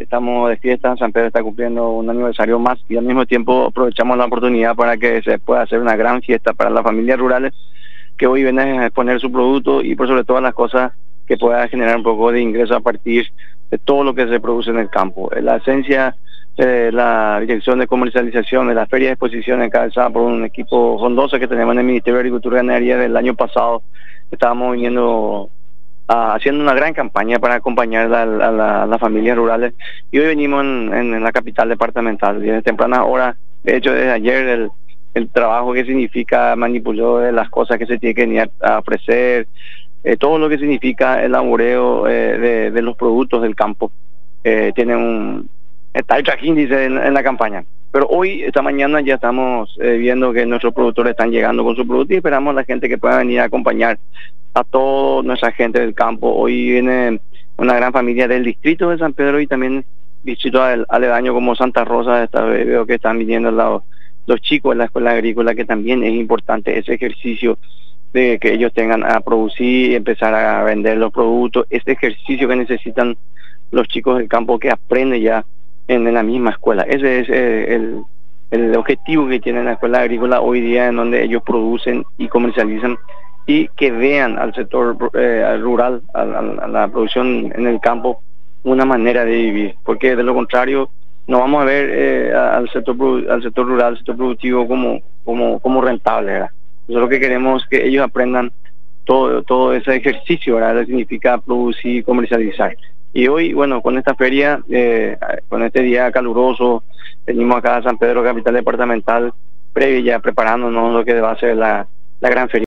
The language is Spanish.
estamos de fiesta. San Pedro está cumpliendo un aniversario más y al mismo tiempo aprovechamos la oportunidad para que se pueda hacer una gran fiesta para las familias rurales que hoy vienen a exponer su producto y por sobre todas las cosas que pueda generar un poco de ingreso a partir de todo lo que se produce en el campo. La esencia de la Dirección de Comercialización de la Feria de Exposición encabezada por un equipo frondoso que tenemos en el Ministerio de Agricultura y Ganadería del año pasado. Estábamos viniendo haciendo una gran campaña para acompañar a las familias rurales y hoy venimos en la capital departamental desde tempranas horas. De hecho, desde ayer el trabajo que significa manipuló de las cosas que se tiene que venir a ofrecer, todo lo que significa el laboreo de los productos del campo, está el trajín, dice, en la campaña. Pero hoy, esta mañana, ya estamos viendo que nuestros productores están llegando con su producto y esperamos a la gente que pueda venir a acompañar a toda nuestra gente del campo. Hoy viene una gran familia del distrito de San Pedro y también distrito aledaño como Santa Rosa. Veo que están viniendo los chicos de la escuela agrícola, que también es importante ese ejercicio de que ellos tengan a producir y empezar a vender los productos, este ejercicio que necesitan los chicos del campo que aprenden ya en la misma escuela. Ese es el objetivo que tiene la escuela agrícola hoy día, en donde ellos producen y comercializan y que vean al sector rural, a la producción en el campo, una manera de vivir, porque de lo contrario no vamos a ver al sector rural, al sector productivo como rentable, ¿verdad? Nosotros lo que queremos es que ellos aprendan todo ese ejercicio, ¿verdad? Lo que significa producir y comercializar. Y hoy, bueno, con esta feria, con este día caluroso, venimos acá a San Pedro, capital departamental, previa ya preparándonos lo que va a ser la gran feria.